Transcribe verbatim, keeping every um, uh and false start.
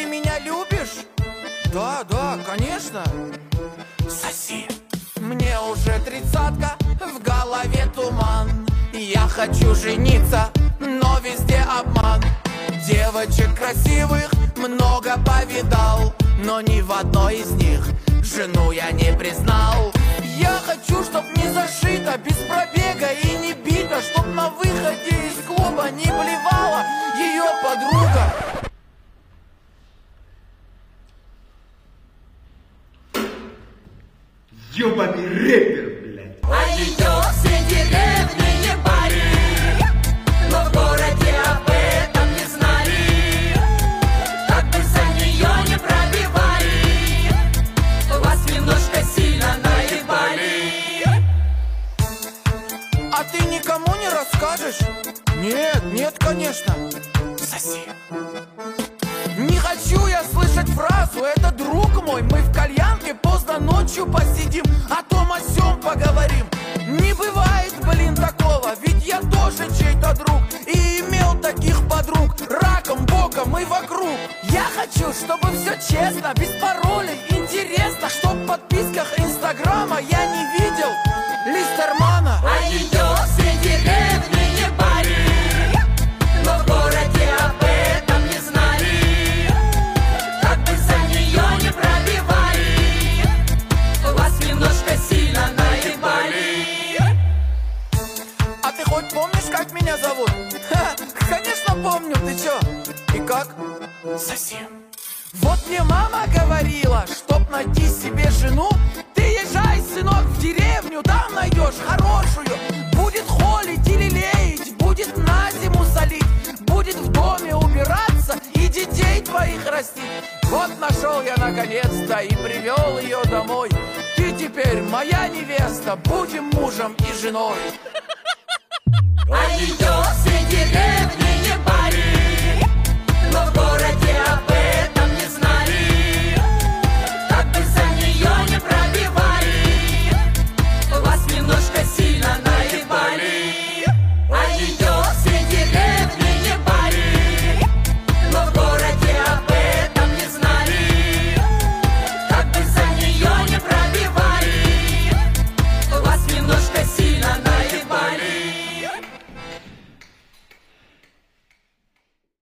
меня любишь? Да, да, конечно. Соси. Мне уже тридцатка, в голове туман. Я хочу жениться, но везде обман. Девочек красивых много повидал, но ни в одной из них жену я не признал. Я хочу, чтоб не зашито, без пробега и не бита, чтоб на выходе из клуба не блевала ее подруга. Ёбаный рэпер, блядь. А ее все деревни ебали, но в городе об этом не знали. Как бы за нее не пробивали, вас немножко сильно наебали. А ты никому не расскажешь? Нет, нет, конечно. Соси. Не хочу я слышать фразу: это друг мой, мы в кальянке поздно ночью посидим, о том о сём поговорим. Не бывает, блин, такого, ведь я тоже чей-то друг и имел таких подруг раком, боком и вокруг. Я хочу, чтобы все честно, без паролей, интересно, чтоб в подписках инстаграма я не видел Листермана. А ее все деревни ебали, но в городе об этом не знали. Как бы за нее не пробивали, вас немножко сильно наебали. А ты хоть помнишь, как меня зовут? Ха, конечно помню, ты чё? И как? Совсем. Вот мне мама говорила, чтоб найти себе жену, ты езжай, сынок, в деревню, там найдешь хорошую. Будет холить или леять, будет на зиму солить, будет в доме убираться и детей твоих растить. Вот нашел я наконец-то и привел ее домой. Ты теперь моя невеста, будем мужем и женой.